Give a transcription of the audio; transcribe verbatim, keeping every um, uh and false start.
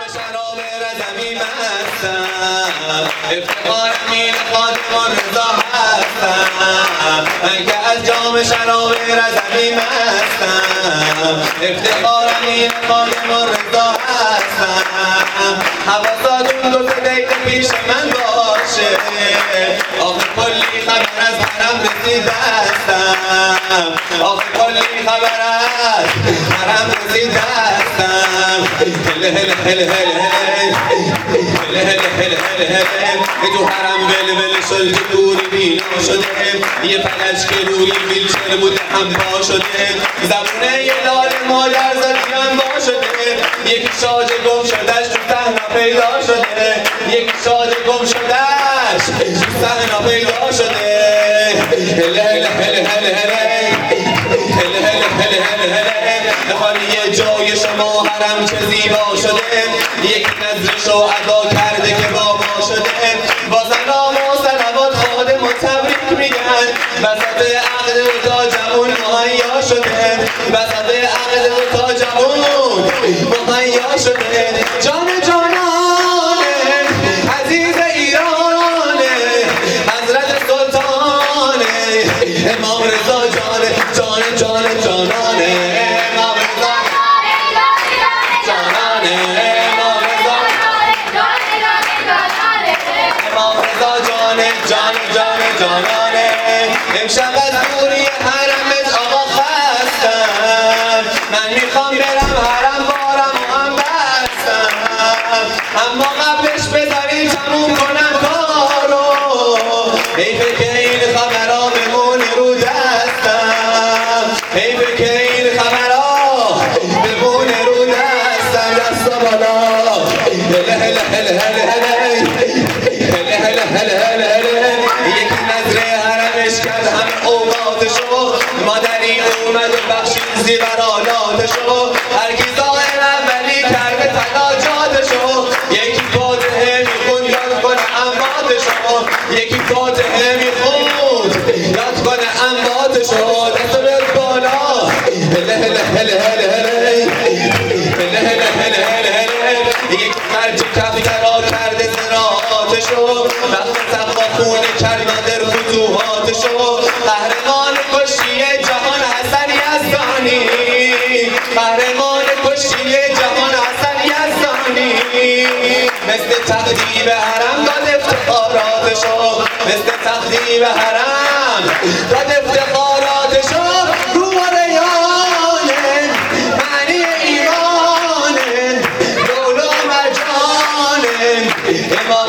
شراب رضوی مستم، افتخارم این خادم رضا هستم. من که از جام شراب رضوی مستم، افتخارم این خادم رضا هستم. حواساتون دو سه دقیقه پیش من باشه، آخه کلی خبر از حرم رسید دستم، آخه کلی خبر از حرم رسید دستم. هله هله هله هله هله هله هله هله هله تو حرم ول ول شد که دوری بینا شده، یه فلج که روی ویلچر بوده هم پا شده، زبونه یه لال مادر زدیان با شده، یکی شاده گم شدش تو صحنه پیدا شده، یکی شاده گم شدش تو صحنه پیدا شده. هله هله هله هله هله هله هله هله هله هله خالی جای شما حرم چه زیبا شده، یک نظرشو ادا کرده که بابا شده، با سلام و صلوات خادم و تبریک میگن، وسط عقد و تا جوون مهیا شده، وسط عقد و تا جوون مهیا شده. جان جانانه عزیز ایرانه، حضرت سلطانه امام رضا جانه، جان جان جانانه امام رضا جانانه، امام رضا امام رضا جانه، جان جان جانانه. امشب از دوری حرمت آقا خستم، من میخوام برم حرم بارم و هم بستم، اما قبلش بذاری تموم کنم کارو، حیفه که این خبرها بمونه رو دستم، حیفه که این خبرها بمونه رو دستم. دستا بالا هله هله هله هله هله هله هله هله هله هله یکی نظره حرمش کرد همه اوقاتشو، مادری اومد و بخشید زیورالاتشو، هرکی ظاهر اولی کرده تلاجاتشو، یکی فاتحه میخوند یاد کنه امواتشو، یکی فاتحه میخوند یاد کنه امواتشو. دستا بیاد بالا هله هله هله هله هله هله هله هله هله هله یکی خرج کفترا کرده زراعاتشو، وقت سقا خونه کرد مادر فتوحاتشو، قهرمان کشتی جهان حسن یزدانی، قهرمان کشتی جهان حسن یزدانی، مثل تقدیم حرم داد افتخاراتشو، مثل تقدیم حرم داد افتخاراتشو. روح ریانه معنی ایمانه لولا مرجانه امام